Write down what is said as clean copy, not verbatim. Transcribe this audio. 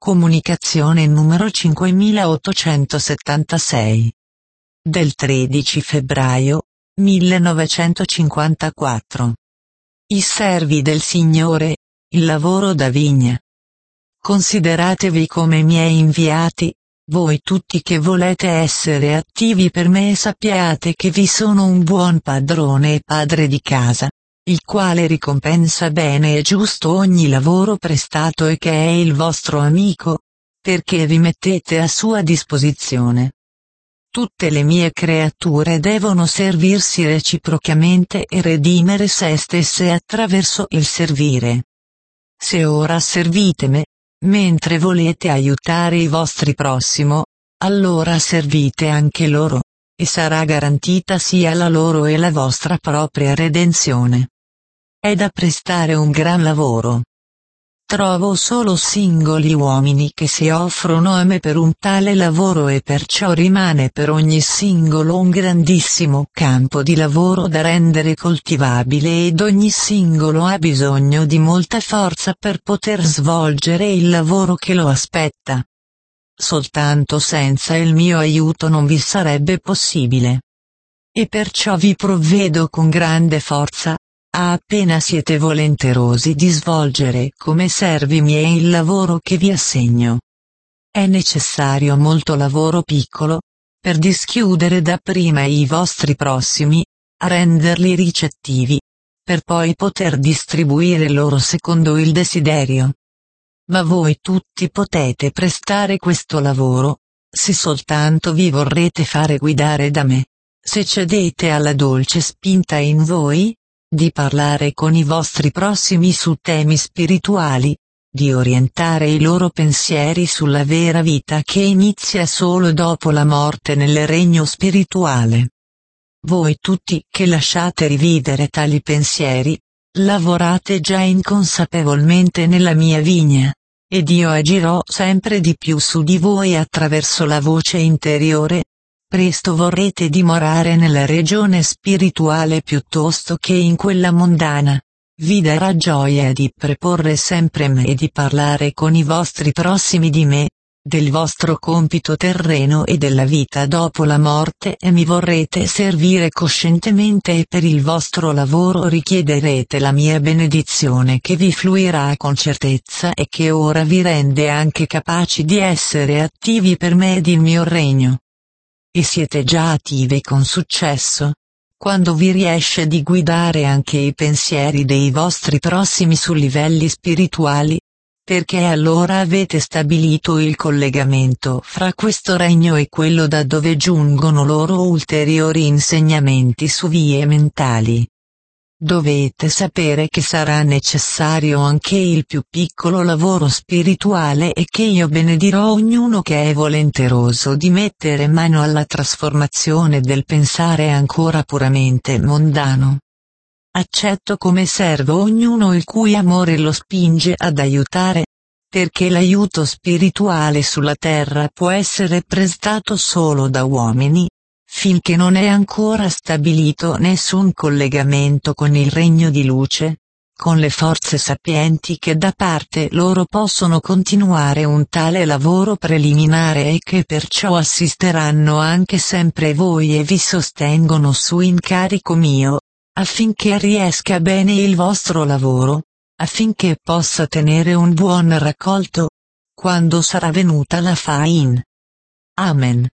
Comunicazione numero 5876. Del 13 febbraio 1954. I servi del Signore, il lavoro da vigna. Consideratevi come miei inviati, voi tutti che volete essere attivi per me, e sappiate che vi sono un buon padrone e padre di casa, il quale ricompensa bene e giusto ogni lavoro prestato e che è il vostro amico, perché vi mettete a sua disposizione. Tutte le mie creature devono servirsi reciprocamente e redimere se stesse attraverso il servire. Se ora servite me, mentre volete aiutare i vostri prossimo, allora servite anche loro, e sarà garantita sia la loro e la vostra propria redenzione. È da prestare un gran lavoro. Trovo solo singoli uomini che si offrono a me per un tale lavoro, e perciò rimane per ogni singolo un grandissimo campo di lavoro da rendere coltivabile, ed ogni singolo ha bisogno di molta forza per poter svolgere il lavoro che lo aspetta. Soltanto senza il mio aiuto non vi sarebbe possibile. E perciò vi provvedo con grande forza, appena siete volenterosi di svolgere come servi miei il lavoro che vi assegno. È necessario molto lavoro piccolo, per dischiudere dapprima i vostri prossimi, a renderli ricettivi, per poi poter distribuire loro secondo il desiderio. Ma voi tutti potete prestare questo lavoro, se soltanto vi vorrete fare guidare da me, se cedete alla dolce spinta in voi, di parlare con i vostri prossimi su temi spirituali, di orientare i loro pensieri sulla vera vita che inizia solo dopo la morte nel regno spirituale. Voi tutti che lasciate rivivere tali pensieri, lavorate già inconsapevolmente nella mia vigna, ed io agirò sempre di più su di voi attraverso la voce interiore. Presto vorrete dimorare nella regione spirituale piuttosto che in quella mondana. Vi darà gioia di preporre sempre me e di parlare con i vostri prossimi di me, del vostro compito terreno e della vita dopo la morte, e mi vorrete servire coscientemente, e per il vostro lavoro richiederete la mia benedizione, che vi fluirà con certezza e che ora vi rende anche capaci di essere attivi per me ed il mio regno. E siete già attive con successo, quando vi riesce di guidare anche i pensieri dei vostri prossimi su livelli spirituali, perché allora avete stabilito il collegamento fra questo regno e quello da dove giungono loro ulteriori insegnamenti su vie mentali. Dovete sapere che sarà necessario anche il più piccolo lavoro spirituale, e che io benedirò ognuno che è volenteroso di mettere mano alla trasformazione del pensare ancora puramente mondano. Accetto come servo ognuno il cui amore lo spinge ad aiutare, perché l'aiuto spirituale sulla terra può essere prestato solo da uomini, finché non è ancora stabilito nessun collegamento con il regno di luce, con le forze sapienti che da parte loro possono continuare un tale lavoro preliminare, e che perciò assisteranno anche sempre voi e vi sostengono su incarico mio, affinché riesca bene il vostro lavoro, affinché possa tenere un buon raccolto, quando sarà venuta la Fain. Amen.